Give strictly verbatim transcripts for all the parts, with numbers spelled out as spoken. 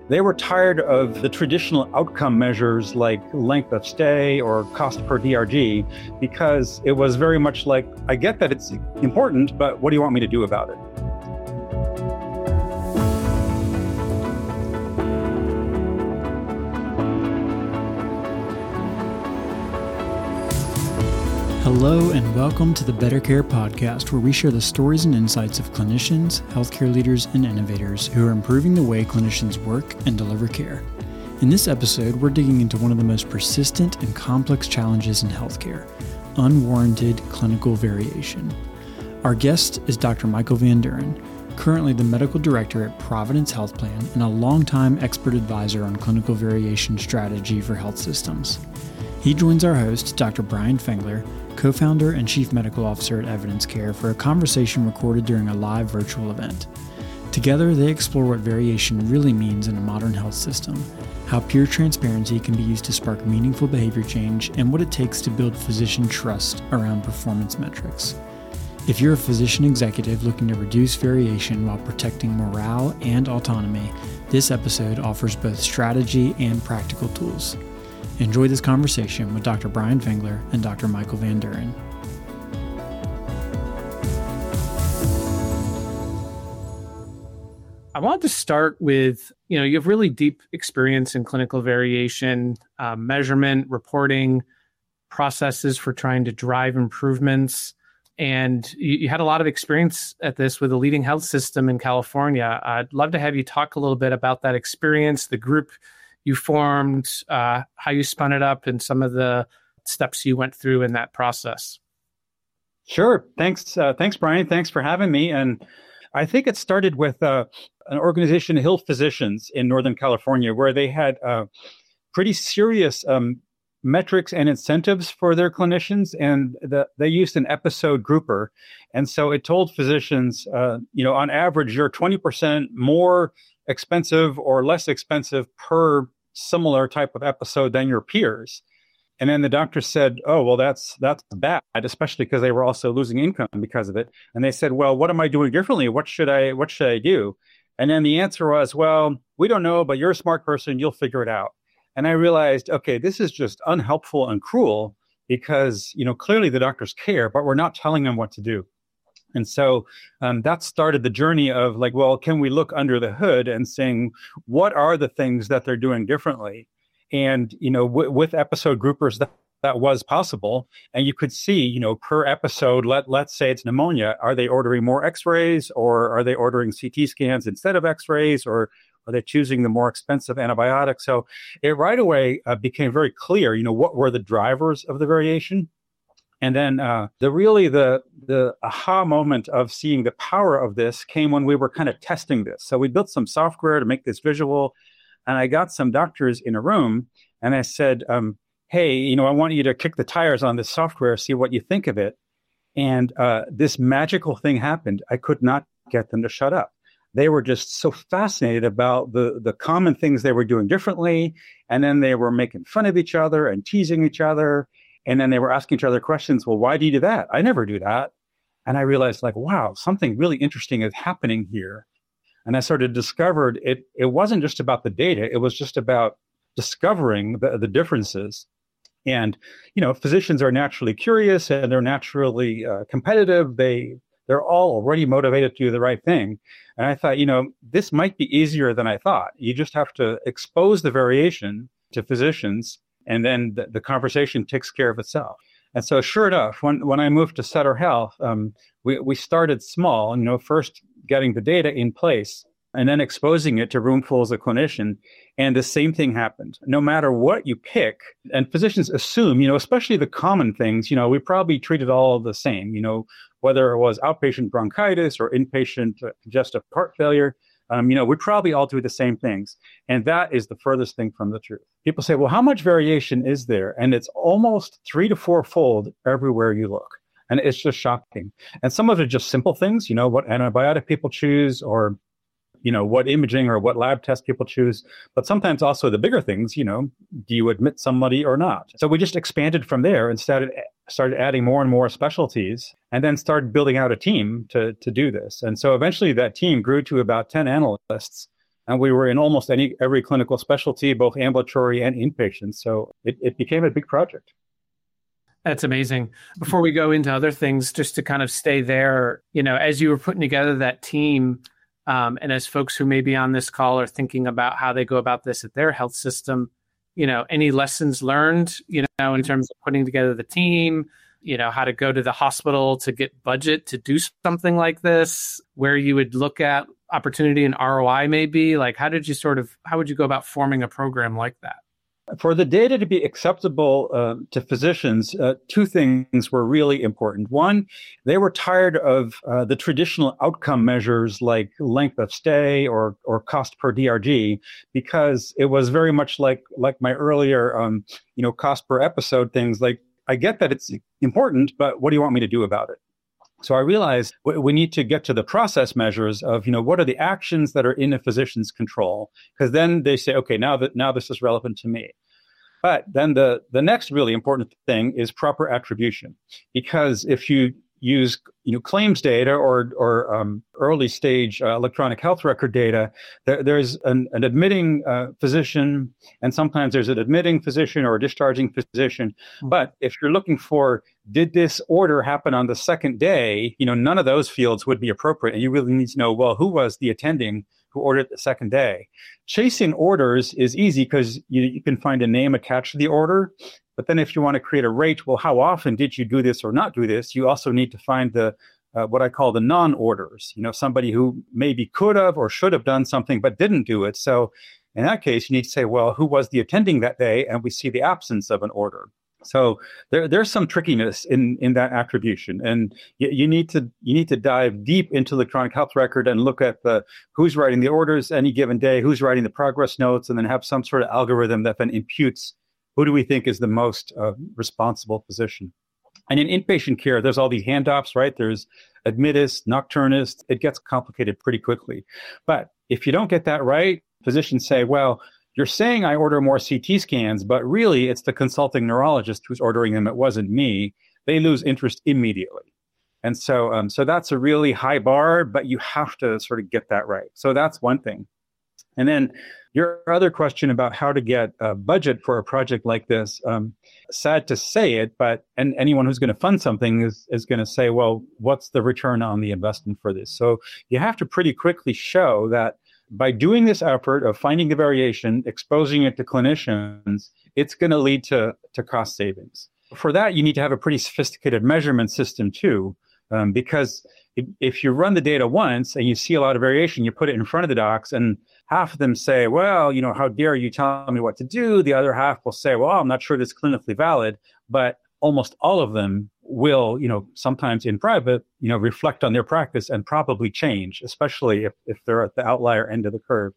They were tired of the traditional outcome measures like length of stay or cost per D R G, because it was very much like, I get that it's important, but what do you want me to do about it? Hello and welcome to the Better Care Podcast, where we share the stories and insights of clinicians, healthcare leaders, and innovators who are improving the way clinicians work and deliver care. In this episode, we're digging into one of the most persistent and complex challenges in healthcare: unwarranted clinical variation. Our guest is Doctor Michael Van Duren, currently the medical director at Providence Health Plan and a longtime expert advisor on clinical variation strategy for health systems. He joins our host, Doctor Brian Fengler, co-founder and chief medical officer at Evidence Care, for a conversation recorded during a live virtual event. Together, they explore what variation really means in a modern health system, how peer transparency can be used to spark meaningful behavior change, and what it takes to build physician trust around performance metrics. If you're a physician executive looking to reduce variation while protecting morale and autonomy, this episode offers both strategy and practical tools. Enjoy this conversation with Doctor Brian Fengler and Doctor Michael Van Duren. I want to start with, you know, you have really deep experience in clinical variation, uh, measurement, reporting, processes for trying to drive improvements. And you, you had a lot of experience at this with a leading health system in California. I'd love to have you talk a little bit about that experience, the group you formed, uh, how you spun it up, and some of the steps you went through in that process. Sure. Thanks. Uh, thanks, Brian. Thanks for having me. And I think it started with uh, an organization, Hill Physicians in Northern California, where they had uh, pretty serious um, metrics and incentives for their clinicians. And the, they used an episode grouper. And so it told physicians, uh, you know, on average, you're twenty percent more expensive or less expensive per similar type of episode than your peers. And then the doctor said, oh, well, that's that's bad, especially because they were also losing income because of it. And they said, well, what am I doing differently? What should I what should I do? And then the answer was, well, we don't know, but you're a smart person. You'll figure it out. And I realized, okay, this is just unhelpful and cruel because, you know, clearly the doctors care, but we're not telling them what to do. And so um, that started the journey of like, well, can we look under the hood and saying, what are the things that they're doing differently? And, you know, w- with episode groupers, that, that was possible. And you could see, you know, per episode, let, let's say it's pneumonia. Are they ordering more x-rays, or are they ordering C T scans instead of x-rays, or are they choosing the more expensive antibiotics? So it right away uh, became very clear, you know, what were the drivers of the variation? And then uh, the really the the aha moment of seeing the power of this came when we were kind of testing this. So we built some software to make this visual, and I got some doctors in a room, and I said, um, "Hey, you know, I want you to kick the tires on this software, see what you think of it." And uh, this magical thing happened. I could not get them to shut up. They were just so fascinated about the the common things they were doing differently, and then they were making fun of each other and teasing each other. And then they were asking each other questions. Well, why do you do that? I never do that. And I realized, like, wow, something really interesting is happening here. And I sort of discovered it, it wasn't just about the data. It was just about discovering the, the differences. And, you know, physicians are naturally curious and they're naturally uh, competitive. They, they're all already motivated to do the right thing. And I thought, you know, this might be easier than I thought. You just have to expose the variation to physicians, and then the, the conversation takes care of itself. And so sure enough, when, when I moved to Sutter Health, um, we, we started small, you know, first getting the data in place and then exposing it to roomfuls of clinician. And the same thing happened. No matter what you pick, and physicians assume, you know, especially the common things, you know, we probably treated all the same, you know, whether it was outpatient bronchitis or inpatient congestive heart failure. Um, you know, we probably all do the same things. And that is the furthest thing from the truth. People say, well, how much variation is there? And it's almost three to four fold everywhere you look. And it's just shocking. And some of it are just simple things, you know, what antibiotic people choose, or, you know, what imaging or what lab test people choose. But sometimes also the bigger things, you know, do you admit somebody or not? So we just expanded from there and started started adding more and more specialties, and then started building out a team to to do this. And so eventually that team grew to about ten analysts. And we were in almost any every clinical specialty, both ambulatory and inpatient. So it, it became a big project. That's amazing. Before we go into other things, just to kind of stay there, you know, as you were putting together that team, um, and as folks who may be on this call are thinking about how they go about this at their health system, you know, any lessons learned, you know, in terms of putting together the team, you know, how to go to the hospital to get budget to do something like this, where you would look at opportunity and R O I maybe? Like, how did you sort of, how would you go about forming a program like that? For the data to be acceptable uh, to physicians, uh, two things were really important. One, they were tired of uh, the traditional outcome measures like length of stay or or cost per D R G, because it was very much like like my earlier, um, you know, cost per episode things. Like, I get that it's important, but what do you want me to do about it? So I realized we need to get to the process measures of, you know, what are the actions that are in a physician's control? Because then they say, okay, now that now this is relevant to me. But then the, the next really important thing is proper attribution. Because if you use, you know, claims data or or um, early stage uh, electronic health record data, there, there's an, an admitting uh, physician, and sometimes there's an admitting physician or a discharging physician. Mm-hmm. But if you're looking for, did this order happen on the second day, you know, none of those fields would be appropriate. And you really need to know, well, who was the attending who ordered the second day? Chasing orders is easy because you, you can find a name attached to the order. But then if you want to create a rate, well, how often did you do this or not do this? You also need to find the uh, what I call the non-orders, you know, somebody who maybe could have or should have done something but didn't do it. So in that case, you need to say, well, who was the attending that day? And we see the absence of an order. So there, there's some trickiness in, in that attribution, and you, you need to you need to dive deep into electronic health record and look at the who's writing the orders any given day, who's writing the progress notes, and then have some sort of algorithm that then imputes who do we think is the most uh, responsible physician. And in inpatient care, there's all these handoffs, right? There's admittist, nocturnist. It gets complicated pretty quickly. But if you don't get that right, physicians say, well, you're saying I order more C T scans, but really it's the consulting neurologist who's ordering them. It wasn't me. They lose interest immediately. And so um, so that's a really high bar, but you have to sort of get that right. So that's one thing. And then your other question about how to get a budget for a project like this, um, sad to say it, but and anyone who's going to fund something is, is going to say, well, what's the return on the investment for this? So you have to pretty quickly show that by doing this effort of finding the variation, exposing it to clinicians, it's going to lead to, to cost savings. For that, you need to have a pretty sophisticated measurement system too, um, because if, if you run the data once and you see a lot of variation, you put it in front of the docs and half of them say, well, you know, how dare you tell me what to do? The other half will say, well, I'm not sure this is clinically valid, but almost all of them will, you know, sometimes in private, you know, reflect on their practice and probably change, especially if, if they're at the outlier end of the curve.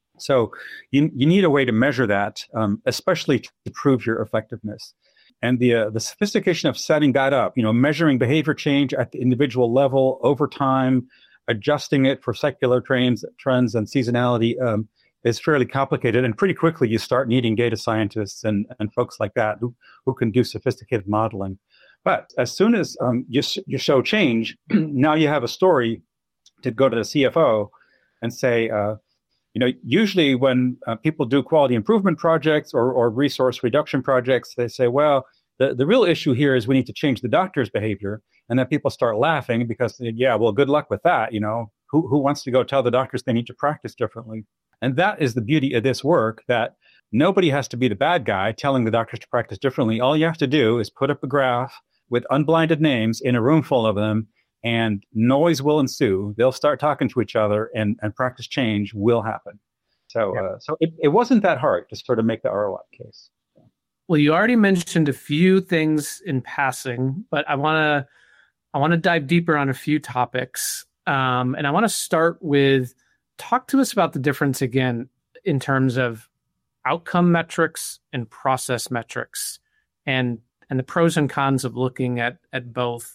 So you, you need a way to measure that, um, especially to prove your effectiveness. And the uh, the sophistication of setting that up, you know, measuring behavior change at the individual level over time, adjusting it for secular trends, trends and seasonality um, is fairly complicated. And pretty quickly, you start needing data scientists and, and folks like that who, who can do sophisticated modeling. But as soon as um, you, you show change, now you have a story to go to the C F O and say, uh, you know, usually when uh, people do quality improvement projects or, or resource reduction projects, they say, well, the, the real issue here is we need to change the doctor's behavior. And then people start laughing because, yeah, well, good luck with that. You know, who, who wants to go tell the doctors they need to practice differently? And that is the beauty of this work, that nobody has to be the bad guy telling the doctors to practice differently. All you have to do is put up a graph with unblinded names in a room full of them, and noise will ensue. They'll start talking to each other, and, and practice change will happen. So, yeah. uh, so it, it wasn't that hard to sort of make the R O I case. Well, you already mentioned a few things in passing, but I want to I want to dive deeper on a few topics, um, and I want to start with talk to us about the difference again in terms of outcome metrics and process metrics, and and the pros and cons of looking at at both.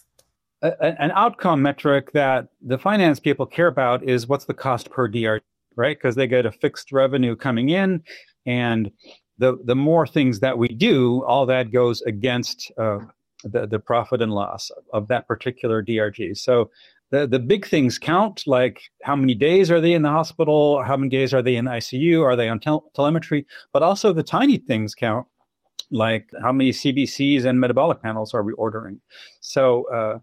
A, an outcome metric that the finance people care about is what's the cost per D R G, right? Because they get a fixed revenue coming in, and the the more things that we do, all that goes against uh, the the profit and loss of that particular D R G. So the, the big things count, like how many days are they in the hospital? How many days are they in I C U? Are they on tel- telemetry? But also the tiny things count, like how many C B Cs and metabolic panels are we ordering? So uh,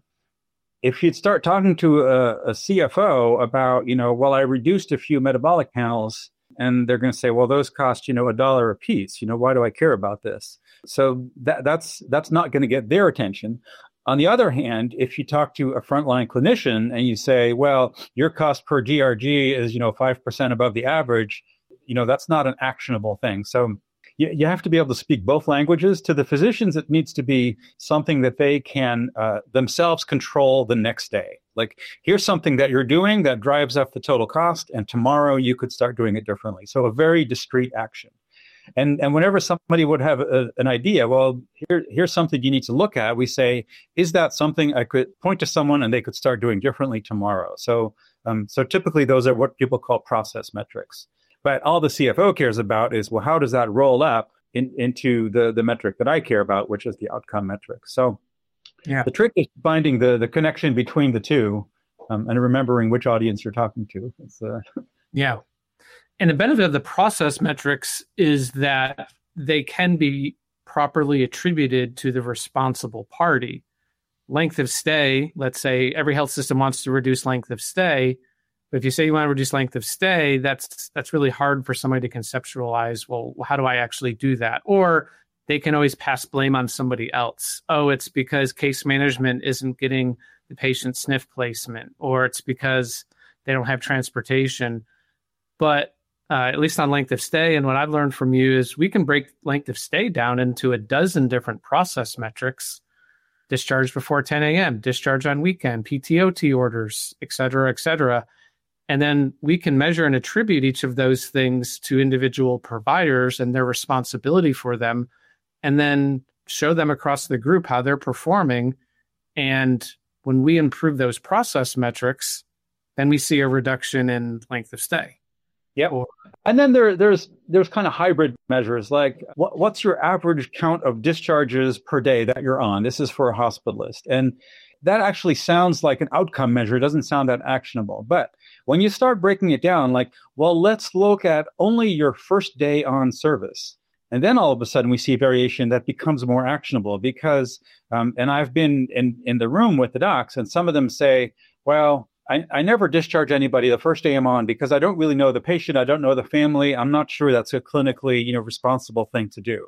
if you'd start talking to a, a C F O about, you know, well, I reduced a few metabolic panels, and they're going to say, well, those cost, you know, a dollar a piece. You know, why do I care about this? So that, that's that's not going to get their attention. On the other hand, if you talk to a frontline clinician and you say, well, your cost per D R G is, you know, five percent above the average, you know, that's not an actionable thing. So you, you have to be able to speak both languages. To the physicians, it needs to be something that they can uh, themselves control the next day. Like, here's something that you're doing that drives up the total cost, and tomorrow you could start doing it differently. So a very discrete action. And and whenever somebody would have a, an idea, well, here here's something you need to look at, we say, is that something I could point to someone and they could start doing differently tomorrow? So um, so typically those are what people call process metrics. But all the C F O cares about is, well, how does that roll up in, into the, the metric that I care about, which is the outcome metric? So yeah, the trick is finding the, the connection between the two um, and remembering which audience you're talking to. It's, uh... Yeah. And the benefit of the process metrics is that they can be properly attributed to the responsible party. Length of stay, let's say every health system wants to reduce length of stay. But if you say you want to reduce length of stay, that's that's really hard for somebody to conceptualize, well, how do I actually do that? Or they can always pass blame on somebody else. Oh, it's because case management isn't getting the patient sniff placement, or it's because they don't have transportation. But uh, at least on length of stay, and what I've learned from you is we can break length of stay down into a dozen different process metrics: discharge before ten a.m., discharge on weekend, P T O T orders, et cetera, et cetera. And then we can measure and attribute each of those things to individual providers and their responsibility for them, and then show them across the group how they're performing. And when we improve those process metrics, then we see a reduction in length of stay. Yep. Or, and then there, there's there's kind of hybrid measures, like what, what's your average count of discharges per day that you're on? This is for a hospitalist. And that actually sounds like an outcome measure. It doesn't sound that actionable. But when you start breaking it down, like, well, let's look at only your first day on service. And then all of a sudden we see variation that becomes more actionable because, um, and I've been in, in the room with the docs, and some of them say, well, I, I never discharge anybody the first day I'm on because I don't really know the patient. I don't know the family. I'm not sure that's a clinically, you know, responsible thing to do.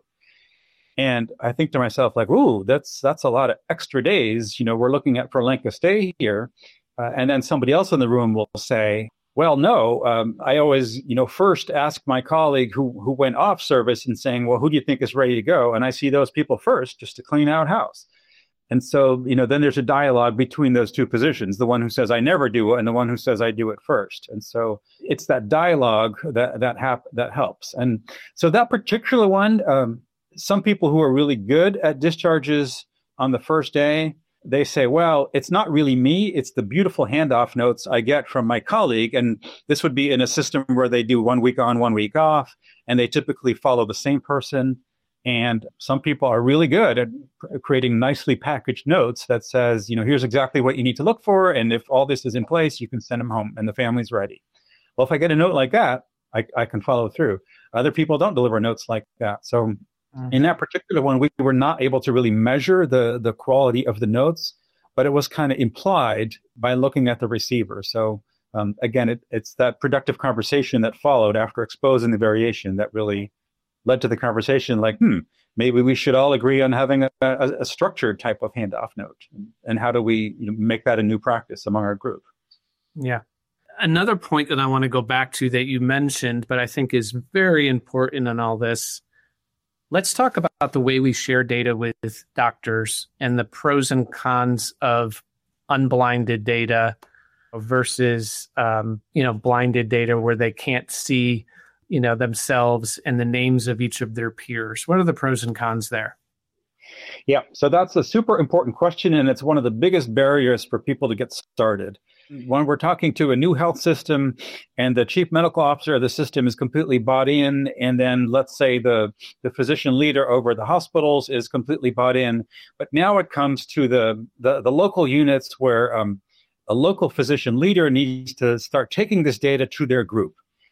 And I think to myself, like, ooh, that's that's a lot of extra days, you know, we're looking at for length of stay here. Uh, and then somebody else in the room will say, well, no, um, I always, you know, first ask my colleague who who went off service and saying, well, who do you think is ready to go? And I see those people first just to clean out house. And so, you know, then there's a dialogue between those two positions, the one who says I never do it and the one who says I do it first. And so it's that dialogue that that hap- that helps. And so that particular one, um, some people who are really good at discharges on the first day, they say, well, it's not really me. It's the beautiful handoff notes I get from my colleague. And this would be in a system where they do one week on, one week off, and they typically follow the same person. And some people are really good at creating nicely packaged notes that says, you know, here's exactly what you need to look for. And if all this is in place, you can send them home and the family's ready. Well, if I get a note like that, I, I can follow through. Other people don't deliver notes like that. So mm-hmm. in that particular one, we were not able to really measure the, the quality of the notes, but it was kind of implied by looking at the receiver. So um, again, it, it's that productive conversation that followed after exposing the variation that really led to the conversation, like, hmm, maybe we should all agree on having a, a, a structured type of handoff note. And how do we, you know, make that a new practice among our group? Yeah. Another point that I want to go back to that you mentioned, but I think is very important in all this, let's talk about the way we share data with doctors and the pros and cons of unblinded data versus, um, you know, blinded data where they can't see, you know, themselves and the names of each of their peers. What are the pros and cons there? Yeah, so that's a super important question, and it's one of the biggest barriers for people to get started. When we're talking to a new health system and the chief medical officer of the system is completely bought in, and then let's say the, the physician leader over the hospitals is completely bought in, but now it comes to the, the, the local units where um, a local physician leader needs to start taking this data to their group.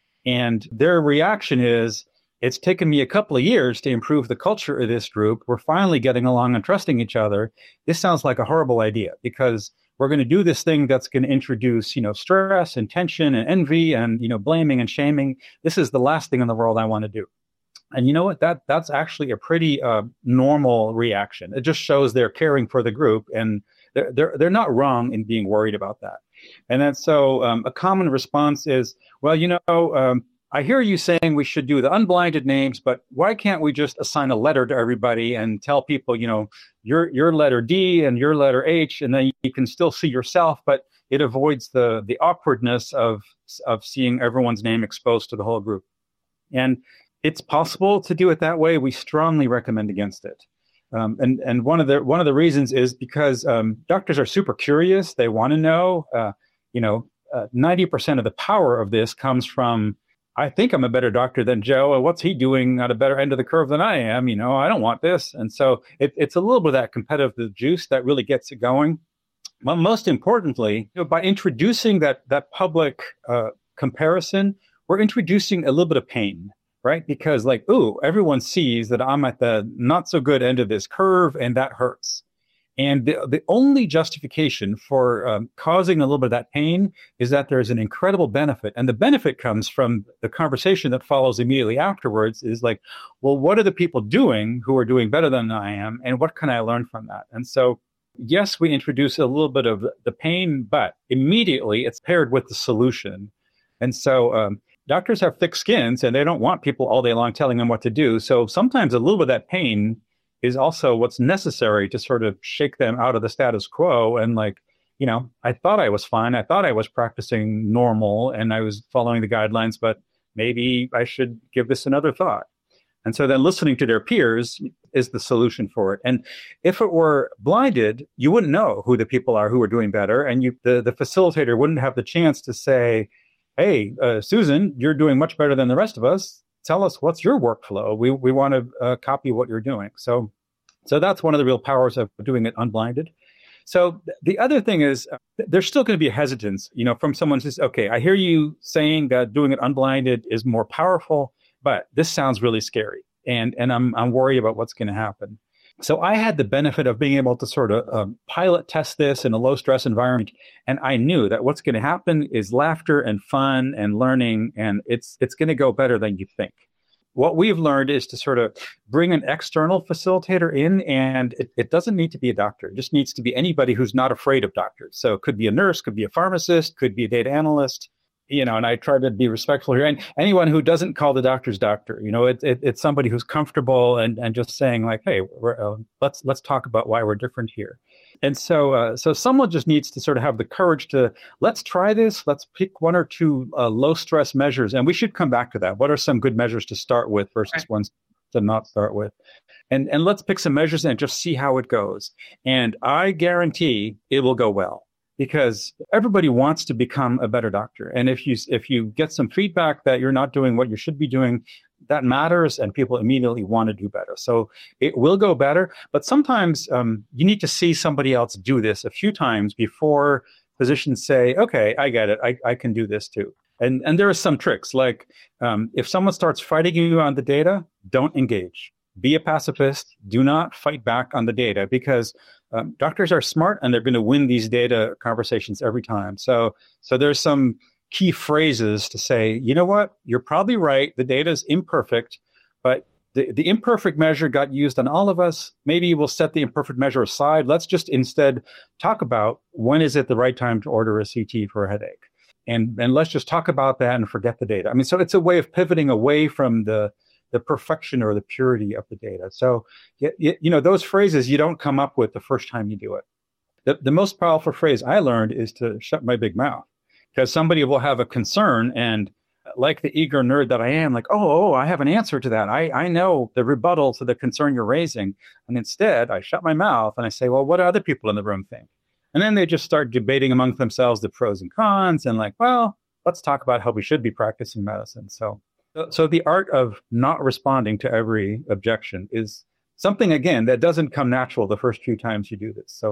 And their reaction is, it's taken me a couple of years to improve the culture of this group. We're finally getting along and trusting each other. This sounds like a horrible idea because we're going to do this thing that's going to introduce, you know, stress and tension and envy and, you know, blaming and shaming. This is the last thing in the world I want to do. And you know what? That that's actually a pretty uh, normal reaction. It just shows they're caring for the group, and they're they're they're not wrong in being worried about that. And then so um, a common response is, well, you know, um, I hear you saying we should do the unblinded names, but why can't we just assign a letter to everybody and tell people, you know, your your letter D and your letter H, and then you can still see yourself, but it avoids the the awkwardness of of seeing everyone's name exposed to the whole group. And it's possible to do it that way. We strongly recommend against it. Um, and and one of the one of the reasons is because um, doctors are super curious. They want to know. Uh, you know, uh, ninety percent of the power of this comes from, I think I'm a better doctor than Joe. What's he doing at a better end of the curve than I am? You know, I don't want this. And so it, it's a little bit of that competitive juice that really gets it going. But most importantly, you know, by introducing that that public uh, comparison, we're introducing a little bit of pain, right? Because like, ooh, everyone sees that I'm at the not so good end of this curve, and that hurts. And the, the only justification for um, causing a little bit of that pain is that there's an incredible benefit. And the benefit comes from the conversation that follows immediately afterwards is like, well, what are the people doing who are doing better than I am? And what can I learn from that? And so, yes, we introduce a little bit of the pain, but immediately it's paired with the solution. And so um, doctors have thick skins, and they don't want people all day long telling them what to do. So sometimes a little bit of that pain is also what's necessary to sort of shake them out of the status quo. And like, you know, I thought I was fine. I thought I was practicing normal and I was following the guidelines, but maybe I should give this another thought. And so then listening to their peers is the solution for it. And if it were blinded, you wouldn't know who the people are who are doing better. And you, the, the facilitator wouldn't have the chance to say, hey, uh, Susan, you're doing much better than the rest of us. Tell us what's your workflow. We we want to uh, copy what you're doing. So, so that's one of the real powers of doing it unblinded. So th- the other thing is uh, there's still going to be a hesitance, you know, from someone who says, okay, I hear you saying that doing it unblinded is more powerful, but this sounds really scary, and and I'm I'm worried about what's going to happen. So I had the benefit of being able to sort of um, pilot test this in a low stress environment. And I knew that what's going to happen is laughter and fun and learning, and it's it's going to go better than you think. What we've learned is to sort of bring an external facilitator in, and it, it doesn't need to be a doctor. It just needs to be anybody who's not afraid of doctors. So it could be a nurse, could be a pharmacist, could be a data analyst. You know, and I try to be respectful here. And anyone who doesn't call the doctor's doctor, you know, it, it, it's somebody who's comfortable and, and just saying like, hey, we're, uh, let's let's talk about why we're different here. And so uh, so someone just needs to sort of have the courage to, let's try this. Let's pick one or two uh, low stress measures. And we should come back to that. What are some good measures to start with versus right. ones to not start with? And and let's pick some measures and just see how it goes. And I guarantee it will go well. Because everybody wants to become a better doctor. And if you if you get some feedback that you're not doing what you should be doing, that matters, and people immediately want to do better. So it will go better. But sometimes um, you need to see somebody else do this a few times before physicians say, okay, I get it. I, I can do this too. And, and there are some tricks. Like um, if someone starts fighting you on the data, don't engage. Be a pacifist. Do not fight back on the data, because Um, doctors are smart, and they're going to win these data conversations every time. So, so there's some key phrases to say, you know what, you're probably right. The data is imperfect, but the, the imperfect measure got used on all of us. Maybe we'll set the imperfect measure aside. Let's just instead talk about when is it the right time to order a C T for a headache. And, and let's just talk about that and forget the data. I mean, so it's a way of pivoting away from the the perfection or the purity of the data. So, you, you know, those phrases you don't come up with the first time you do it. The, the most powerful phrase I learned is to shut my big mouth, because somebody will have a concern, and like the eager nerd that I am, like, oh, oh, I have an answer to that. I, I know the rebuttal to the concern you're raising. And instead, I shut my mouth and I say, well, what do other people in the room think? And then they just start debating among themselves the pros and cons, and like, well, let's talk about how we should be practicing medicine. So So the art of not responding to every objection is something, again, that doesn't come natural the first few times you do this. So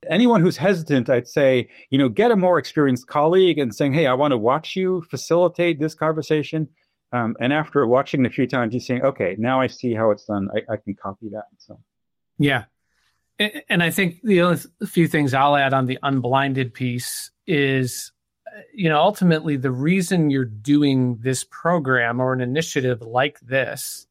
anyone who's hesitant, I'd say, you know, get a more experienced colleague and saying, hey, I want to watch you facilitate this conversation. Um, and after watching it a few times, you're saying, okay, now I see how it's done. I, I can copy that. So, yeah. And I think the only few things I'll add on the unblinded piece is, you know, ultimately the reason you're doing this program or an initiative like this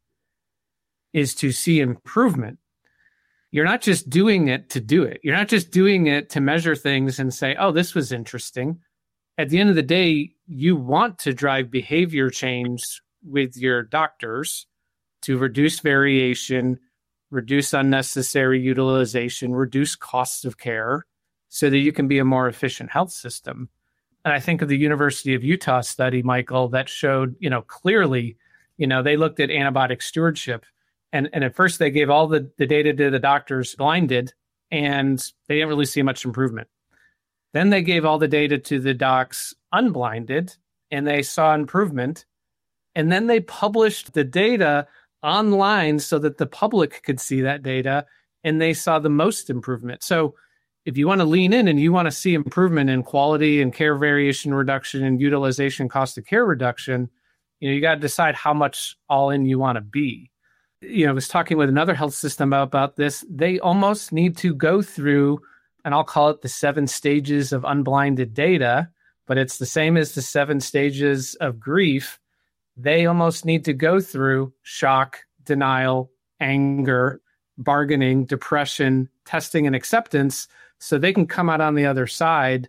is to see improvement. You're not just doing it to do it. You're not just doing it to measure things and say, oh, this was interesting. At the end of the day, you want to drive behavior change with your doctors to reduce variation, reduce unnecessary utilization, reduce costs of care so that you can be a more efficient health system. And I think of the University of Utah study, Michael, that showed, you know, clearly, you know, they looked at antibiotic stewardship. And, and at first they gave all the, the data to the doctors blinded, and they didn't really see much improvement. Then they gave all the data to the docs unblinded, and they saw improvement. And then they published the data online so that the public could see that data, and they saw the most improvement. So if you want to lean in and you want to see improvement in quality and care variation reduction and utilization cost of care reduction, you know, you got to decide how much all in you want to be. You know, I was talking with another health system about this. They almost need to go through, and I'll call it the seven stages of unblinded data, but it's the same as the seven stages of grief. They almost need to go through shock, denial, anger, bargaining, depression, testing, and acceptance so they can come out on the other side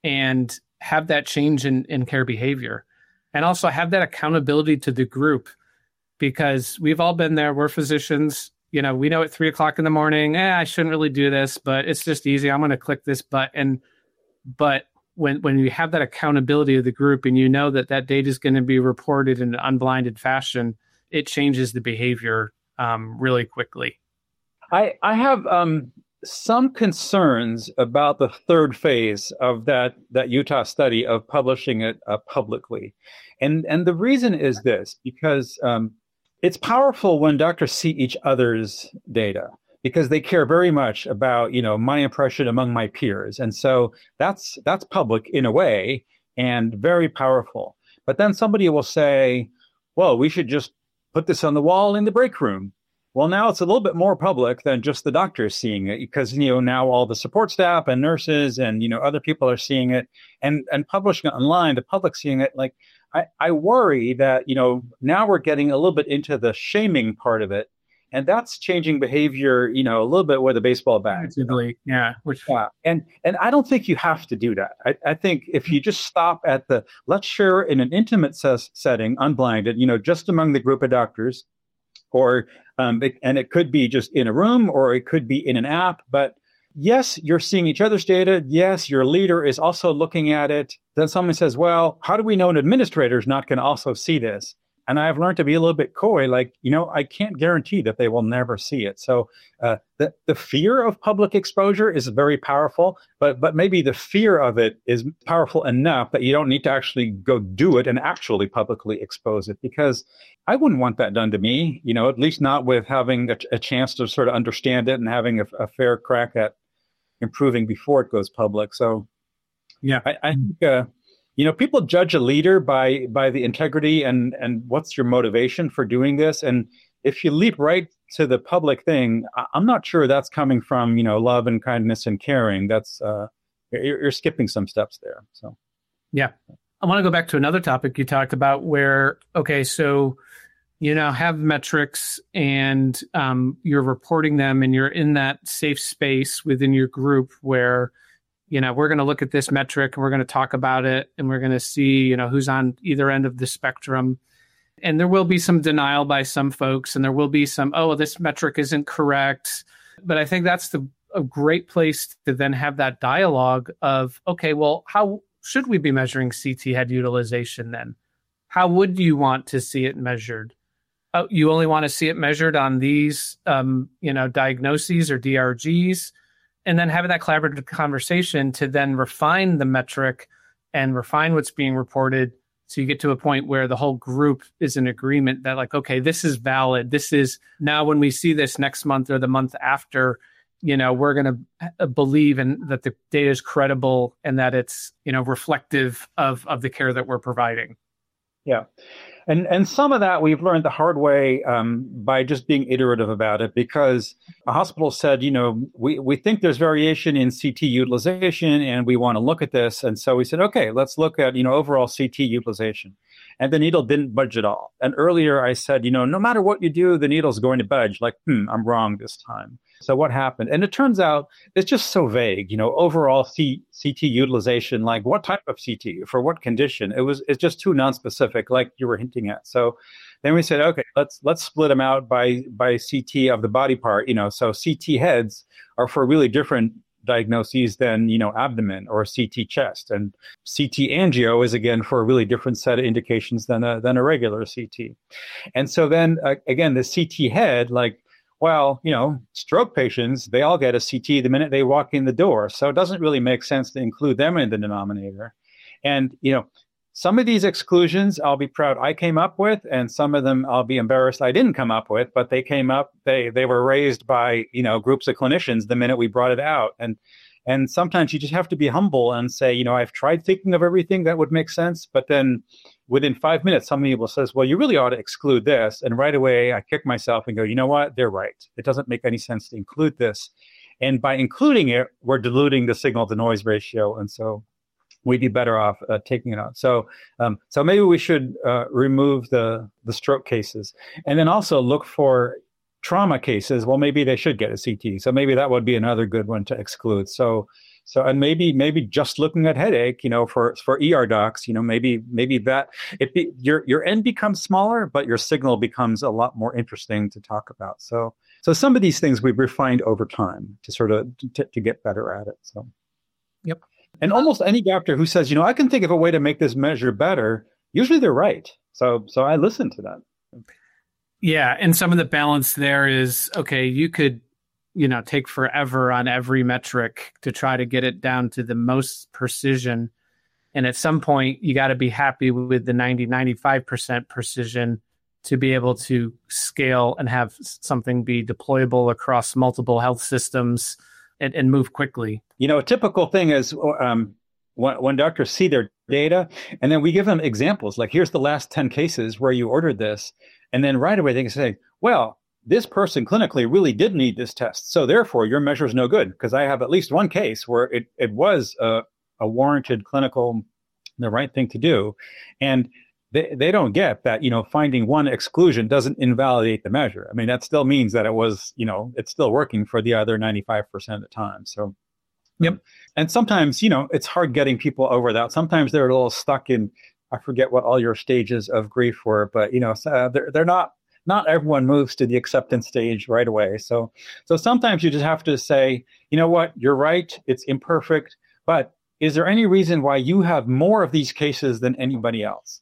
and have that change in, in care behavior. And also have that accountability to the group, because we've all been there. We're physicians. You know, we know at three o'clock in the morning, eh, I shouldn't really do this, but it's just easy. I'm going to click this button. But when when you have that accountability of the group and you know that that data is going to be reported in an unblinded fashion, it changes the behavior um, really quickly. I, I have um, some concerns about the third phase of that, that Utah study of publishing it uh, publicly. And, and the reason is this, because um, it's powerful when doctors see each other's data, because they care very much about, you know, my impression among my peers. And so that's that's public in a way and very powerful. But then somebody will say, well, we should just put this on the wall in the break room. Well, now it's a little bit more public than just the doctors seeing it, because, you know, now all the support staff and nurses and, you know, other people are seeing it, and, and publishing it online, the public seeing it. Like, I, I worry that, you know, now we're getting a little bit into the shaming part of it. And that's changing behavior, you know, a little bit with a baseball bat. You know? Yeah. Which, yeah. And and I don't think you have to do that. I, I think if you just stop at the, let's share in an intimate ses- setting, unblinded, you know, just among the group of doctors, or, um, it, and it could be just in a room, or it could be in an app. But yes, you're seeing each other's data. Yes, your leader is also looking at it. Then someone says, well, how do we know an administrator is not going to also see this? And I've learned to be a little bit coy, like, you know, I can't guarantee that they will never see it. So uh, the, the fear of public exposure is very powerful, but but maybe the fear of it is powerful enough that you don't need to actually go do it and actually publicly expose it, because I wouldn't want that done to me, you know, at least not with having a, a chance to sort of understand it and having a, a fair crack at improving before it goes public. So, yeah, I, I think... Uh, You know, people judge a leader by by the integrity and, and what's your motivation for doing this. And if you leap right to the public thing, I'm not sure that's coming from, you know, love and kindness and caring. That's uh, you're, you're skipping some steps there. So, yeah, I want to go back to another topic you talked about where, okay, so you now have metrics and um, you're reporting them, and you're in that safe space within your group where, you know, we're going to look at this metric and we're going to talk about it, and we're going to see, you know, who's on either end of the spectrum. And there will be some denial by some folks, and there will be some, oh, this metric isn't correct. But I think that's the, a great place to then have that dialogue of, okay, well, how should we be measuring C T head utilization then? How would you want to see it measured? Oh, you only want to see it measured on these, um, you know, diagnoses or D R Gs? And then having that collaborative conversation to then refine the metric and refine what's being reported, so you get to a point where the whole group is in agreement that, like, okay, this is valid. This is now, when we see this next month or the month after, you know, we're going to believe in that the data is credible and that it's, you know, reflective of, of the care that we're providing. Yeah. And and some of that we've learned the hard way um, by just being iterative about it, because a hospital said, you know, we, we think there's variation in C T utilization and we want to look at this. And so we said, okay, let's look at, you know, overall C T utilization. And the needle didn't budge at all. And earlier I said, you know, no matter what you do, the needle's going to budge. Like, hmm, I'm wrong this time. So what happened? And it turns out it's just so vague, you know, overall C- CT utilization, like what type of C T for what condition? It was, it's just too nonspecific, like you were hinting at. So then we said, okay, let's, let's split them out by, by C T of the body part, you know, so C T heads are for really different diagnoses than, you know, abdomen or C T chest. And C T angio is, again, for a really different set of indications than a, than a regular C T. And so then, uh, again, the C T head, like, well, you know, stroke patients, they all get a C T the minute they walk in the door. So it doesn't really make sense to include them in the denominator. And, you know, some of these exclusions I'll be proud I came up with, and some of them I'll be embarrassed I didn't come up with, but they came up, they they were raised by, you know, groups of clinicians the minute we brought it out. And and sometimes you just have to be humble and say, you know, I've tried thinking of everything that would make sense, but then within five minutes, somebody will says, well, you really ought to exclude this. And right away, I kick myself and go, you know what? They're right. It doesn't make any sense to include this. And by including it, we're diluting the signal to noise ratio. And so we'd be better off uh, taking it out. So um, so maybe we should uh, remove the, the stroke cases, and then also look for trauma cases. Well, maybe they should get a C T. So maybe that would be another good one to exclude. So So, and maybe, maybe just looking at headache, you know, for, for E R docs, you know, maybe, maybe that it be, your, your N becomes smaller, but your signal becomes a lot more interesting to talk about. So, so some of these things we've refined over time to sort of, to, to get better at it. So, yep. And almost any doctor who says, you know, I can think of a way to make this measure better, usually they're right. So, so I listen to that. Yeah. And some of the balance there is, okay, you could, you know, take forever on every metric to try to get it down to the most precision. And at some point, you got to be happy with the ninety, ninety-five percent precision to be able to scale and have something be deployable across multiple health systems and, and move quickly. You know, a typical thing is um, when, when doctors see their data, and then we give them examples, like, here's the last ten cases where you ordered this. And then right away they can say, well, this person clinically really did need this test. So therefore, your measure is no good, because I have at least one case where it, it was a, a warranted clinical, the right thing to do. And they, they don't get that, you know, finding one exclusion doesn't invalidate the measure. I mean, that still means that it was, you know, it's still working for the other ninety-five percent of the time. So, yep. Um, and sometimes, you know, it's hard getting people over that. Sometimes they're a little stuck in, I forget what all your stages of grief were, but, you know, uh, they're, they're not, Not everyone moves to the acceptance stage right away. So, so sometimes you just have to say, you know what, you're right, it's imperfect, but is there any reason why you have more of these cases than anybody else?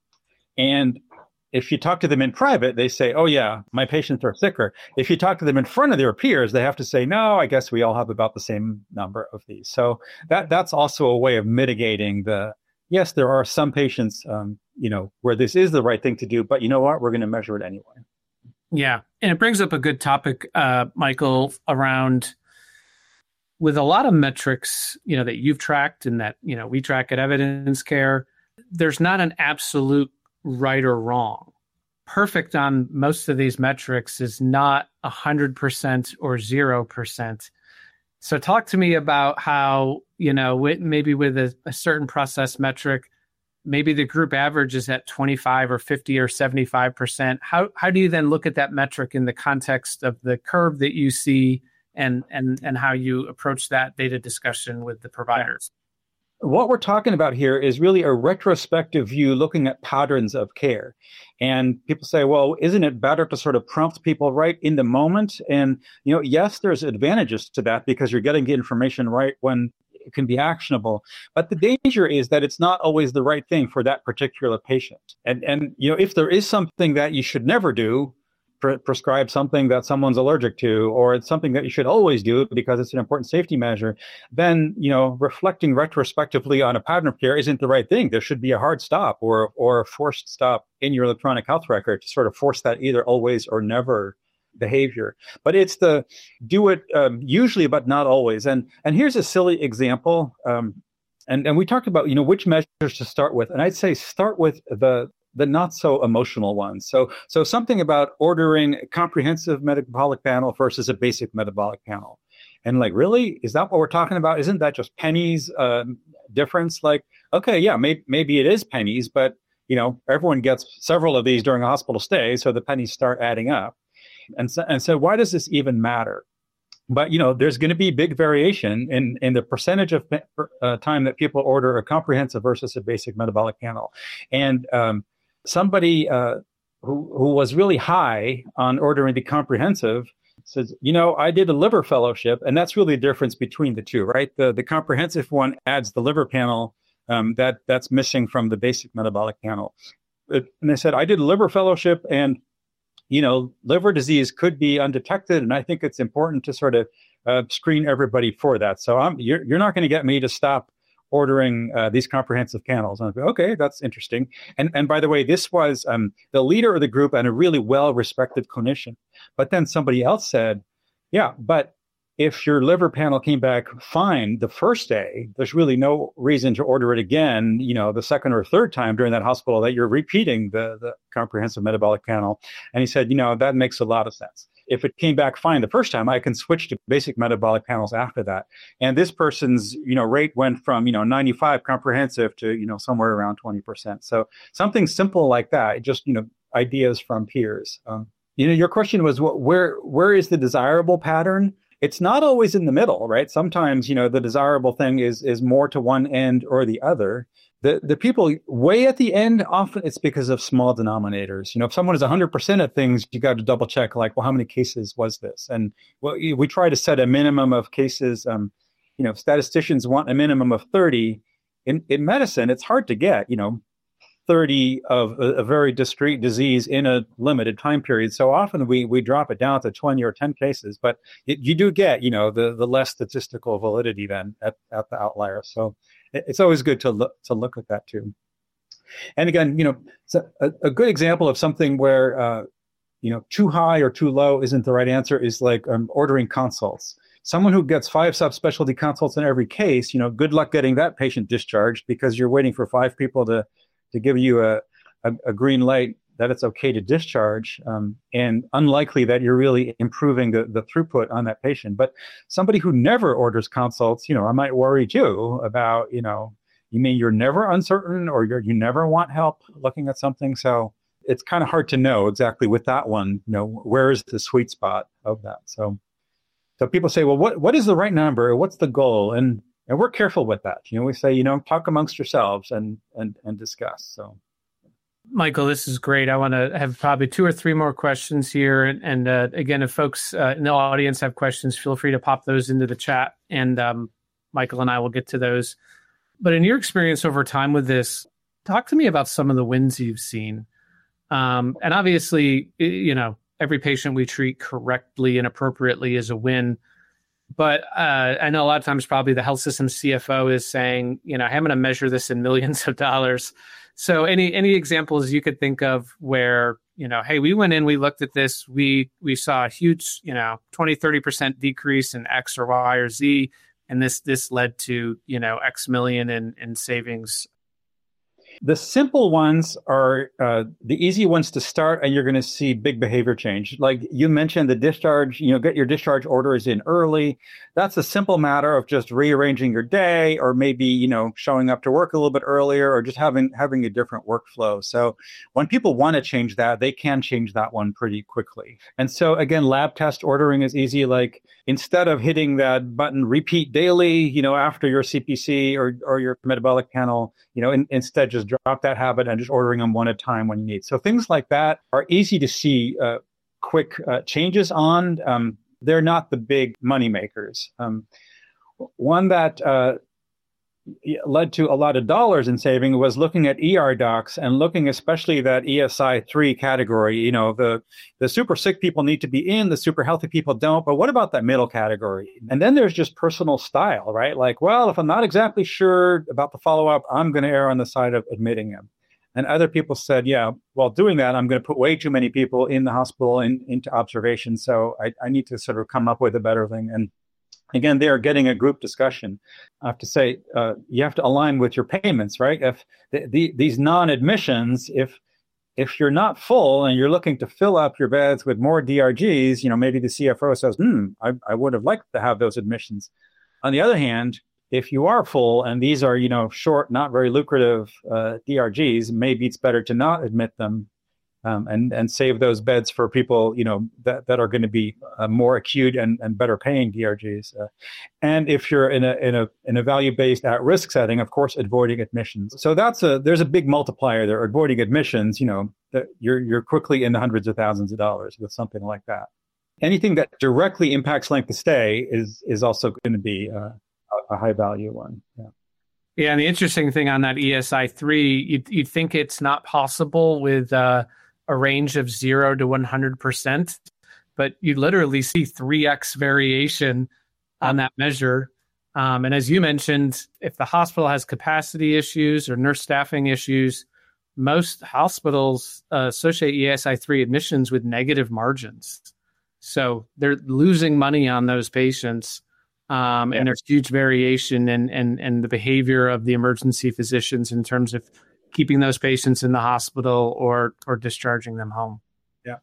And if you talk to them in private, they say, oh yeah, my patients are sicker. If you talk to them in front of their peers, they have to say, no, I guess we all have about the same number of these. So that that's also a way of mitigating the, yes, there are some patients, um, you know, where this is the right thing to do, but you know what, we're going to measure it anyway. Yeah. And it brings up a good topic, uh, Michael, around with a lot of metrics, you know, that you've tracked and that, you know, we track at Evidence Care, there's not an absolute right or wrong. Perfect on most of these metrics is not one hundred percent or zero percent. So talk to me about how, you know, with, maybe with a, a certain process metric, maybe the group average is at twenty-five or fifty or seventy-five percent. How how do you then look at that metric in the context of the curve that you see and and and how you approach that data discussion with the providers? What we're talking about here is really a retrospective view looking at patterns of care. And people say, well, isn't it better to sort of prompt people right in the moment? And, you know, yes, there's advantages to that because you're getting the information right when it can be actionable. But the danger is that it's not always the right thing for that particular patient. And, and you know, if there is something that you should never do, pre- prescribe something that someone's allergic to, or it's something that you should always do because it's an important safety measure, then, you know, reflecting retrospectively on a pattern of care isn't the right thing. There should be a hard stop or, or a forced stop in your electronic health record to sort of force that either always or never behavior. But it's the do it um, usually, but not always. And and here's a silly example. Um, and and we talked about you know which measures to start with, and I'd say start with the the not so emotional ones. So so something about ordering a comprehensive metabolic panel versus a basic metabolic panel. And like, really, is that what we're talking about? Isn't that just pennies uh, difference? Like, okay, yeah, maybe maybe it is pennies, but you know, everyone gets several of these during a hospital stay, so the pennies start adding up. And so, and so why does this even matter? But, you know, there's going to be big variation in, in the percentage of uh, time that people order a comprehensive versus a basic metabolic panel. And um, somebody uh, who, who was really high on ordering the comprehensive says, you know, I did a liver fellowship, and that's really the difference between the two, right? The, the comprehensive one adds the liver panel Um, that that's missing from the basic metabolic panel. It, and they said, I did a liver fellowship, and, you know, liver disease could be undetected. And I think it's important to sort of uh, screen everybody for that. So I'm, you're, you're not going to get me to stop ordering uh, these comprehensive panels. And I go, okay, that's interesting. And and by the way, this was um, the leader of the group and a really well-respected clinician. But then somebody else said, yeah, but if your liver panel came back fine the first day, there's really no reason to order it again, you know, the second or third time during that hospital that you're repeating the, the comprehensive metabolic panel. And he said, you know, that makes a lot of sense. If it came back fine the first time, I can switch to basic metabolic panels after that. And this person's, you know, rate went from, you know, ninety-five comprehensive to, you know, somewhere around twenty percent. So something simple like that, just, you know, ideas from peers. Um, you know, your question was, where where is the desirable pattern? It's not always in the middle, right? Sometimes, you know, the desirable thing is is more to one end or the other. The the people way at the end, often it's because of small denominators. You know, if someone is one hundred percent of things, you got to double check, like, well, how many cases was this? And well, we try to set a minimum of cases. Um, you know, statisticians want a minimum of thirty. In in medicine, it's hard to get, you know, thirty of a, a very discrete disease in a limited time period. So often we we drop it down to twenty or ten cases, but it, you do get, you know, the, the less statistical validity then at, at the outlier. So it, it's always good to look to look at that too. And again, you know, so a, a good example of something where, uh, you know, too high or too low isn't the right answer is like um, ordering consults. Someone who gets five subspecialty consults in every case, you know, good luck getting that patient discharged because you're waiting for five people to to give you a, a, a green light that it's okay to discharge, um, and unlikely that you're really improving the, the throughput on that patient. But somebody who never orders consults, you know, I might worry too about, you know, you mean you're never uncertain or you're, you never want help looking at something. So it's kind of hard to know exactly with that one, you know, where is the sweet spot of that? So, so people say, well, what, what is the right number? What's the goal? And And we're careful with that. You know, we say, you know, talk amongst yourselves and and and discuss. So, Michael, this is great. I want to have probably two or three more questions here. And, and uh, again, if folks uh, in the audience have questions, feel free to pop those into the chat. And um, Michael and I will get to those. But in your experience over time with this, talk to me about some of the wins you've seen. Um, and obviously, you know, every patient we treat correctly and appropriately is a win. But uh, I know a lot of times probably the health system C F O is saying, you know, I'm going to measure this in millions of dollars. So any any examples you could think of where, you know, hey, we went in, we looked at this, we we saw a huge, you know, twenty, thirty percent decrease in X or Y or Z. And this this led to, you know, X million in, in savings. The simple ones are uh, the easy ones to start, and you're going to see big behavior change. Like you mentioned, the discharge, you know, get your discharge orders in early. That's a simple matter of just rearranging your day, or maybe, you know, showing up to work a little bit earlier, or just having having a different workflow. So when people want to change that, they can change that one pretty quickly. And so again, lab test ordering is easy. Like instead of hitting that button repeat daily, you know, after your C P C or or your metabolic panel, you know, in, instead just drop that habit and just ordering them one at a time when you need. So things like that are easy to see uh, quick uh, changes on. Um, they're not the big money makers. Um, one that uh, led to a lot of dollars in saving was looking at E R docs and looking especially that E S I three category. You know, the, the super sick people need to be in, the super healthy people don't. But what about that middle category? And then there's just personal style, right? Like, well, if I'm not exactly sure about the follow-up, I'm going to err on the side of admitting him. And other people said, yeah, while doing that, I'm going to put way too many people in the hospital and into observation. So I, I need to sort of come up with a better thing. And again, they are getting a group discussion. I have to say, uh, you have to align with your payments, right? If the, the, these non-admissions, if if you're not full and you're looking to fill up your beds with more D R Gs, you know, maybe the C F O says, hmm, I, I would have liked to have those admissions. On the other hand, if you are full and these are, you know, short, not very lucrative uh, D R Gs, maybe it's better to not admit them um, and and save those beds for people, you know, that, that are going to be uh, more acute and, and better paying D R Gs. Uh, and if you're in a in a in a value-based at-risk setting, of course, avoiding admissions. So that's a there's a big multiplier there. Avoiding admissions, you know, that you're you're quickly in the hundreds of thousands of dollars with something like that. Anything that directly impacts length of stay is is also going to be uh, a high value one. Yeah. Yeah. And the interesting thing on that E S I three, you'd, you'd think it's not possible with uh, a range of zero to one hundred percent, but you literally see three X variation on that measure. Um, and as you mentioned, if the hospital has capacity issues or nurse staffing issues, most hospitals uh, associate E S I three admissions with negative margins. So they're losing money on those patients. Um, and there's huge variation in, in, in the behavior of the emergency physicians in terms of keeping those patients in the hospital or or discharging them home. Yeah,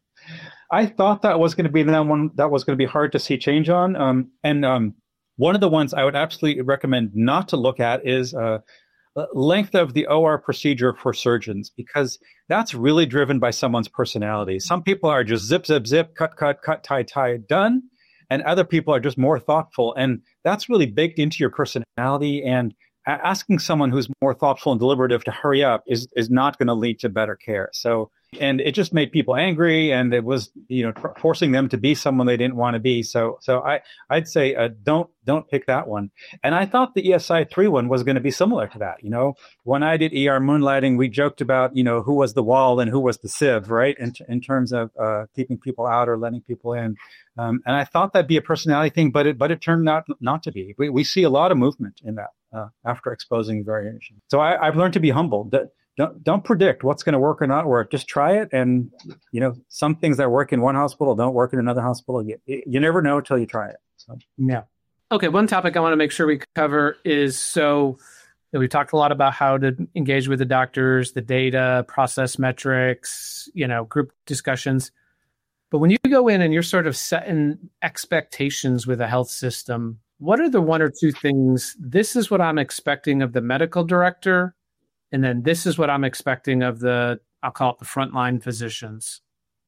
I thought that was going to be the one that was going to be hard to see change on. Um, and um, one of the ones I would absolutely recommend not to look at is uh, length of the O R procedure for surgeons, because that's really driven by someone's personality. Some people are just zip, zip, zip, cut, cut, cut, tie, tie, done. And other people are just more thoughtful. And that's really baked into your personality. And a- asking someone who's more thoughtful and deliberative to hurry up is, is not going to lead to better care. So, and it just made people angry, and it was, you know, tr- forcing them to be someone they didn't want to be. So, so I, I'd say uh, don't, don't pick that one. And I thought the E S I three one was going to be similar to that. You know, when I did E R moonlighting, we joked about, you know, who was the wall and who was the sieve, right? In, in terms of uh, keeping people out or letting people in. Um, and I thought that'd be a personality thing, but it, but it turned out not to be. We, we see a lot of movement in that uh, after exposing variation. So I, I've learned to be humble. That, Don't don't predict what's going to work or not work. Just try it, and you know some things that work in one hospital don't work in another hospital. You, you never know until you try it. So. Yeah. Okay. One topic I want to make sure we cover is so you know, we talked a lot about how to engage with the doctors, the data, process metrics, you know, group discussions. But when you go in and you're sort of setting expectations with a health system, what are the one or two things? This is what I'm expecting of the medical director. And then this is what I'm expecting of the, I'll call it the frontline physicians.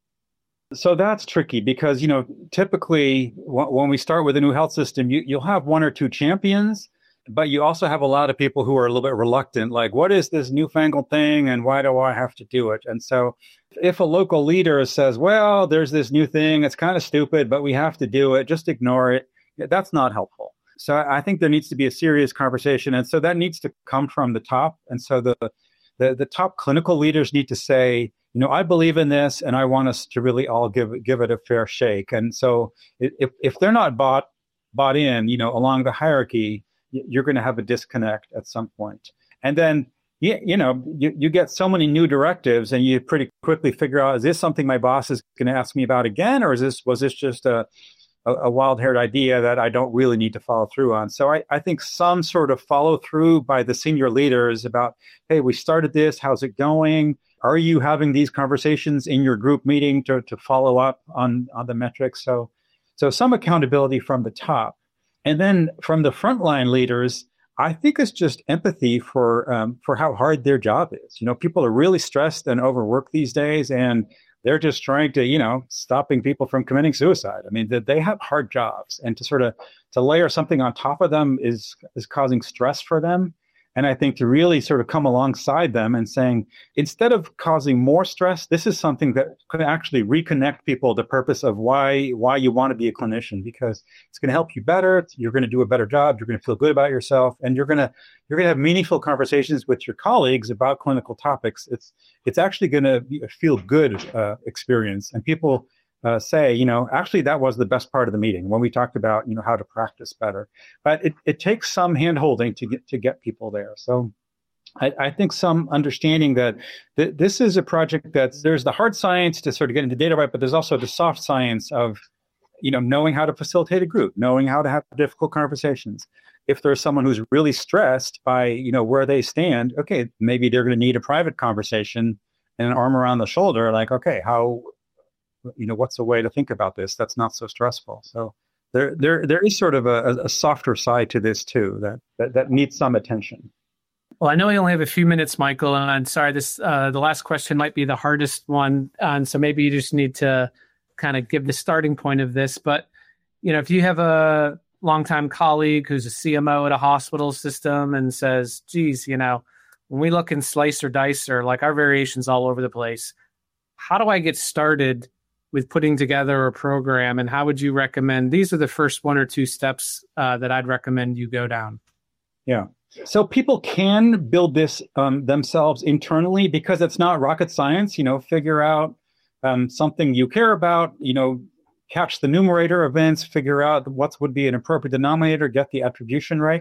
So that's tricky because, you know, typically w- when we start with a new health system, you, you'll have one or two champions, but you also have a lot of people who are a little bit reluctant, like, what is this newfangled thing and why do I have to do it? And so if a local leader says, well, there's this new thing, it's kind of stupid, but we have to do it, just ignore it, that's not helpful. So I think there needs to be a serious conversation. And so that needs to come from the top. And so the, the, the top clinical leaders need to say, you know, I believe in this and I want us to really all give, give it a fair shake. And so if, if they're not bought, bought in, you know, along the hierarchy, you're going to have a disconnect at some point. And then, you, you know, you, you get so many new directives and you pretty quickly figure out, is this something my boss is going to ask me about again? Or is this, was this just a, a, a wild-haired idea that I don't really need to follow through on? So I, I think some sort of follow through by the senior leaders about, hey, we started this, how's it going? Are you having these conversations in your group meeting to, to follow up on, on the metrics? So, so some accountability from the top. And then from the frontline leaders, I think it's just empathy for um, for how hard their job is. You know, people are really stressed and overworked these days, and they're just trying to, you know, stopping people from committing suicide. I mean, they have hard jobs, and to sort of to layer something on top of them is is causing stress for them. And I think to really sort of come alongside them and saying, instead of causing more stress, this is something that could actually reconnect people to the purpose of why why you want to be a clinician, because it's going to help you better. You're going to do a better job. You're going to feel good about yourself, and you're going to you're going to have meaningful conversations with your colleagues about clinical topics. It's it's actually going to be a feel good uh, experience, and people Uh, say, you know, actually that was the best part of the meeting when we talked about, you know, how to practice better. But it, it takes some hand holding to get to get people there. So I, I think some understanding that th- this is a project that there's the hard science to sort of get into data right, but there's also the soft science of, you know, knowing how to facilitate a group, knowing how to have difficult conversations. If there's someone who's really stressed by, you know, where they stand, okay, maybe they're going to need a private conversation and an arm around the shoulder. Like, okay, how, you know, what's a way to think about this that's not so stressful? So there, there, there is sort of a, a softer side to this too that, that that needs some attention. Well, I know we only have a few minutes, Michael, and I'm sorry, this uh, the last question might be the hardest one, and so maybe you just need to kind of give the starting point of this. But, you know, if you have a longtime colleague who's a C M O at a hospital system and says, geez, you know, when we look in Slice or Dicer, like our variations all over the place, how do I get started with putting together a program, and how would you recommend? These are the first one or two steps uh, that I'd recommend you go down. Yeah. So people can build this um, themselves internally because it's not rocket science. You know, figure out um, something you care about, you know, catch the numerator events, figure out what would be an appropriate denominator, get the attribution right.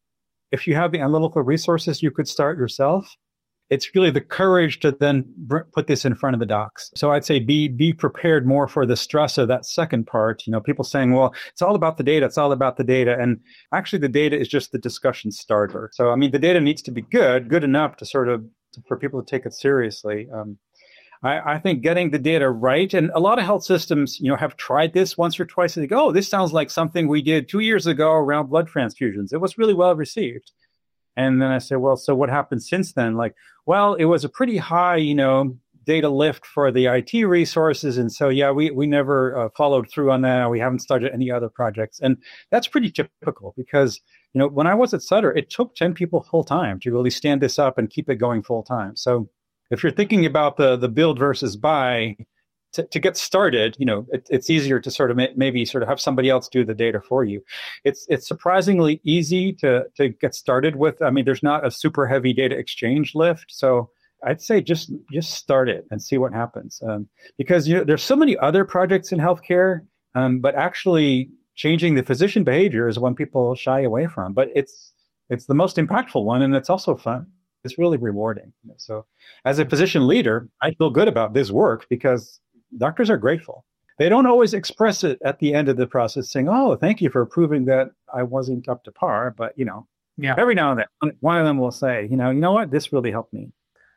If you have the analytical resources, you could start yourself. It's really the courage to then br- put this in front of the docs. So I'd say be be prepared more for the stress of that second part. You know, people saying, well, it's all about the data. It's all about the data. And actually, the data is just the discussion starter. So, I mean, the data needs to be good, good enough to sort of, for people to take it seriously. Um, I, I think getting the data right, and a lot of health systems, you know, have tried this once or twice. And they go, oh, this sounds like something we did two years ago around blood transfusions. It was really well received. And then I say, well, so what happened since then? Like, well, it was a pretty high, you know, data lift for the I T resources. And so, yeah, we, we never uh, followed through on that. We haven't started any other projects. And that's pretty typical because, you know, when I was at Sutter, it took ten people full time to really stand this up and keep it going full time. So if you're thinking about the the build versus buy, to, to get started, you know, it, it's easier to sort of ma- maybe sort of have somebody else do the data for you. It's it's surprisingly easy to to get started with. I mean, there's not a super heavy data exchange lift, so I'd say just just start it and see what happens. Um, because you know, there's so many other projects in healthcare, um, but actually changing the physician behavior is one people shy away from. But it's it's the most impactful one, and it's also fun. It's really rewarding. So, as a physician leader, I feel good about this work because doctors are grateful. They don't always express it at the end of the process saying, oh, thank you for proving that I wasn't up to par. But, you know, yeah, every now and then, one of them will say, you know, you know what, this really helped me.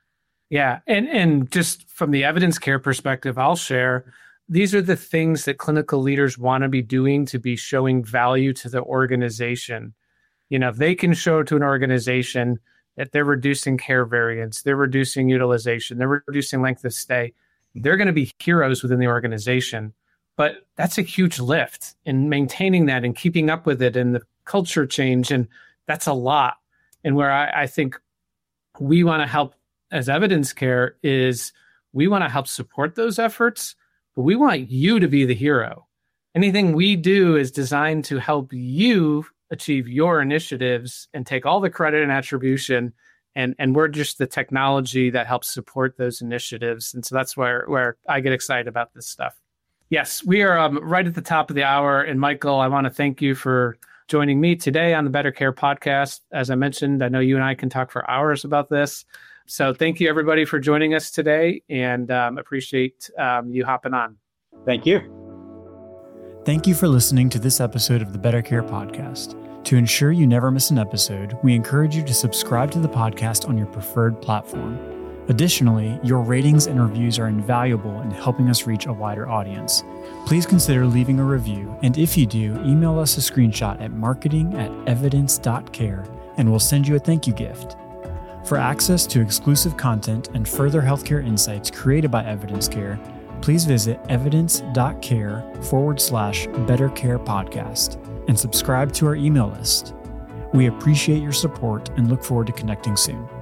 Yeah. And, and just from the evidence care perspective, I'll share, these are the things that clinical leaders want to be doing to be showing value to the organization. You know, if they can show to an organization that they're reducing care variance, they're reducing utilization, they're reducing length of stay, they're going to be heroes within the organization. But that's a huge lift in maintaining that and keeping up with it and the culture change. And that's a lot. And where I, I think we want to help as evidence care is we want to help support those efforts, but we want you to be the hero. Anything we do is designed to help you achieve your initiatives and take all the credit and attribution. And and we're just the technology that helps support those initiatives. And so that's where, where I get excited about this stuff. Yes, we are um, right at the top of the hour. And Michael, I want to thank you for joining me today on the Better Care podcast. As I mentioned, I know you and I can talk for hours about this. So thank you, everybody, for joining us today, and um, appreciate um, you hopping on. Thank you. Thank you for listening to this episode of the Better Care podcast. To ensure you never miss an episode, we encourage you to subscribe to the podcast on your preferred platform. Additionally, your ratings and reviews are invaluable in helping us reach a wider audience. Please consider leaving a review, and if you do, email us a screenshot at marketing at evidence dot care, and we'll send you a thank you gift. For access to exclusive content and further healthcare insights created by Evidence Care, please visit evidence.care forward slash Better Care Podcast and subscribe to our email list. We appreciate your support and look forward to connecting soon.